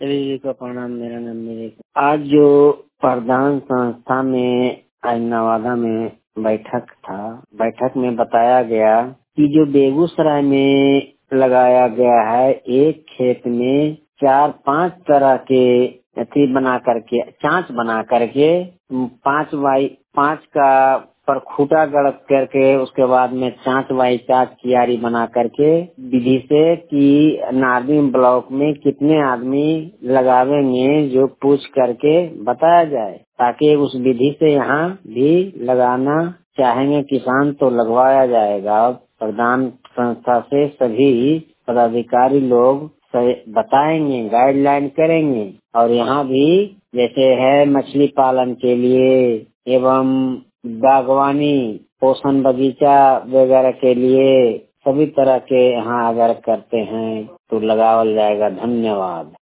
सभी जी को प्रणाम। मेरा नाम मेरे आज जो प्रधान संस्था में आज नवादा में बैठक में बताया गया कि जो बेगूसराय में लगाया गया है, एक खेत में 4-5 तरह के चांच बना करके 5x5 का पर खूटा गड़ करके उसके बाद में 5x5 कियारी बना करके विधि से कि नारदी ब्लॉक में कितने आदमी लगावेंगे जो पूछ करके बताया जाए, ताकि उस विधि से यहाँ भी लगाना चाहेंगे किसान तो लगवाया जाएगा। प्रधान संस्था से सभी पदाधिकारी लोग बताएंगे, गाइडलाइन करेंगे। और यहाँ भी जैसे है मछली पालन के लिए एवं बागवानी, पोषण बगीचा वगैरह के लिए सभी तरह के यहाँ अगर करते हैं तो लगावल जाएगा। धन्यवाद।